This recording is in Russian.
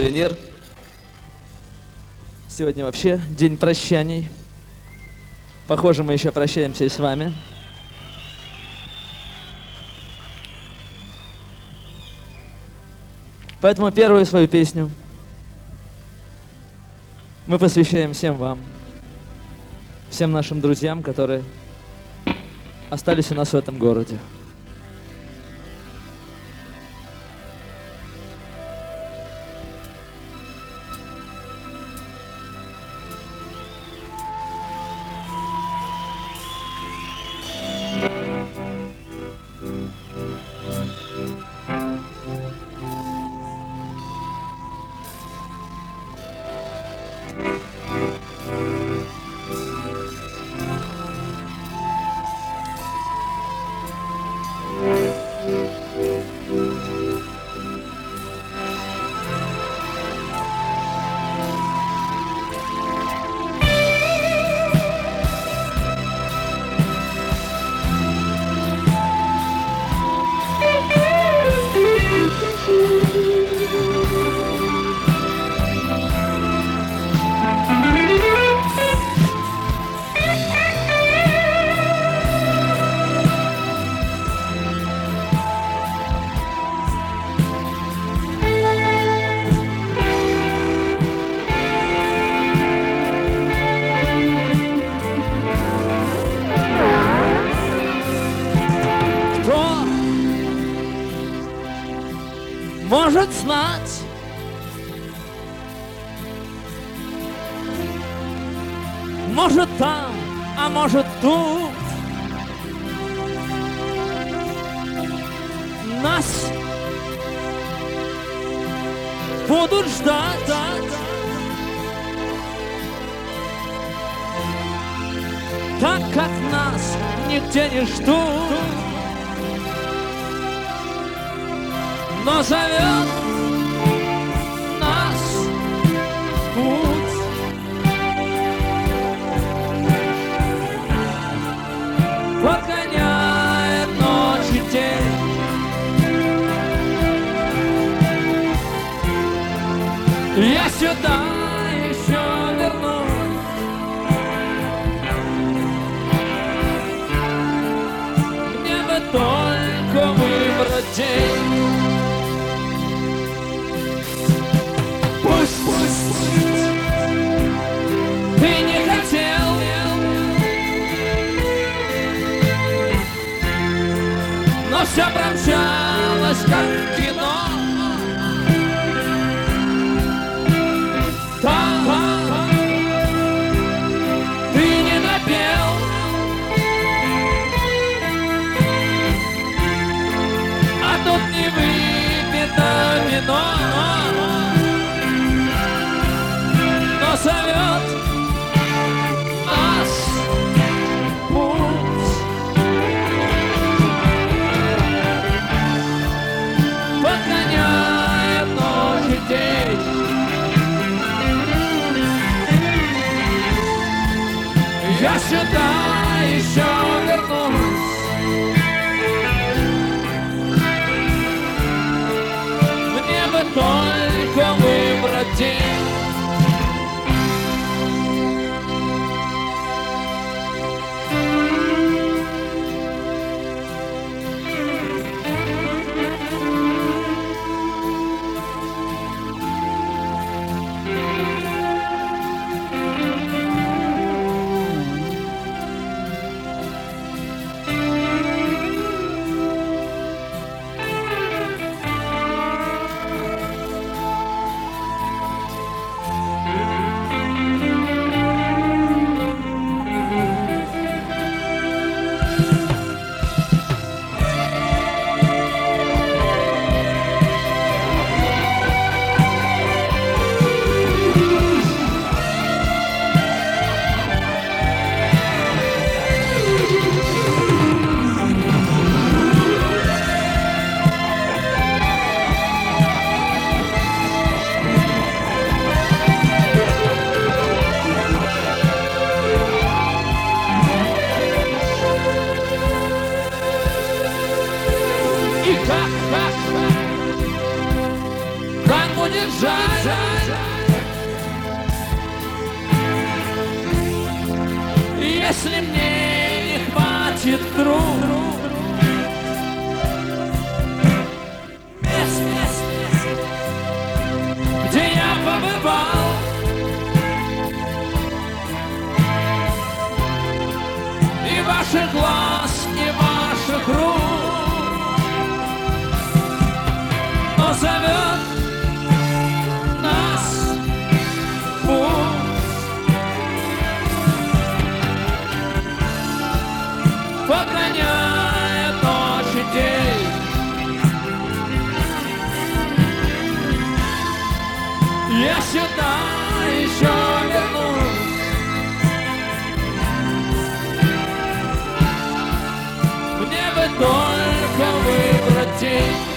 сувенир. Сегодня вообще день прощаний. Похоже, мы еще прощаемся и с вами. Поэтому первую свою песню мы посвящаем всем вам, всем нашим друзьям, которые остались у нас в этом городе. Может знать, может там, а может тут нас будут ждать, так как нас нигде не ждут. Но зовет нас в путь. Подгоняет ночь и день. Я сюда еще вернусь. Мне бы только выбрать день. Ты не хотел, но все промчалось, как в кино. Там ты не допел, а тут не выпито вино. Зовет нас в путь. Подгоняет ночь и день. Я сюда еще вернусь. Мне бы только выбрать день. жаль, если мне не хватит вдруг мест, где я побывал, и ваших глаз, и ваших рук, но зовет нас путь, погоняет ночь и день. Я сюда еще вернусь, мне бы только выбрать день.